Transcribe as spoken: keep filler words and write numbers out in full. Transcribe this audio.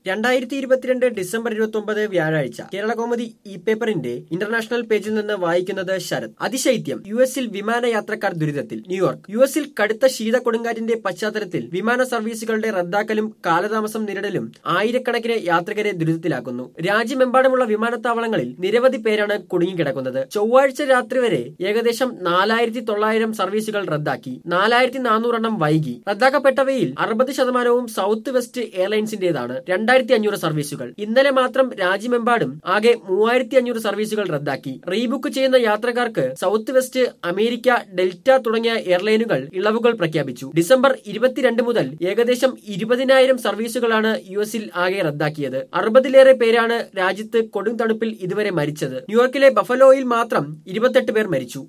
രണ്ടായിരത്തി ഇരുപത്തിരണ്ട് ഡിസംബർ ഇരുപത്തി ഒമ്പത് വ്യാഴാഴ്ച കേരള കൗമുദി ഇ പേപ്പറിന്റെ ഇന്റർനാഷണൽ പേജിൽ നിന്ന് വായിക്കുന്നത് ശരത്. അതിശൈത്യം, യു എസിൽ വിമാനയാത്രക്കാർ ദുരിതത്തിൽ. ന്യൂയോർക്ക്. യു എസിൽ കടുത്ത ശീത കൊടുങ്കാറ്റിന്റെ പശ്ചാത്തലത്തിൽ വിമാന സർവീസുകളുടെ റദ്ദാക്കലും കാലതാമസം നേരിടലും ആയിരക്കണക്കിന് യാത്രികരെ ദുരിതത്തിലാക്കുന്നു. രാജ്യമെമ്പാടുമുള്ള വിമാനത്താവളങ്ങളിൽ നിരവധി പേരാണ് കുടുങ്ങിക്കിടക്കുന്നത്. ചൊവ്വാഴ്ച രാത്രി വരെ ഏകദേശം നാലായിരത്തി തൊള്ളായിരം സർവീസുകൾ റദ്ദാക്കി. നാലായിരത്തി നാനൂറെണ്ണം വൈകി. റദ്ദാക്കപ്പെട്ടവയിൽ അറുപത് ശതമാനവും സൗത്ത് വെസ്റ്റ് എയർലൈൻസിന്റേതാണ്. രണ്ടായിരത്തി അഞ്ഞൂറ് സർവീസുകൾ. ഇന്നലെ മാത്രം രാജ്യമെമ്പാടും ആകെ മൂവായിരത്തി അഞ്ഞൂറ് സർവീസുകൾ റദ്ദാക്കി. റീബുക്ക് ചെയ്യുന്ന യാത്രക്കാർക്ക് സൗത്ത് വെസ്റ്റ്, അമേരിക്ക, ഡെൽറ്റ തുടങ്ങിയ എയർലൈനുകൾ ഇളവുകൾ പ്രഖ്യാപിച്ചു. ഡിസംബർ ഇരുപത്തിരണ്ട് മുതൽ ഏകദേശം ഇരുപതിനായിരം സർവീസുകളാണ് യു എസിൽ ആകെ റദ്ദാക്കിയത്. അറുപതിലേറെ പേരാണ് രാജ്യത്ത് കൊടും തണുപ്പിൽ ഇതുവരെ മരിച്ചത്. ന്യൂയോർക്കിലെ ബഫലോയിൽ മാത്രം ഇരുപത്തെട്ട് പേർ മരിച്ചു.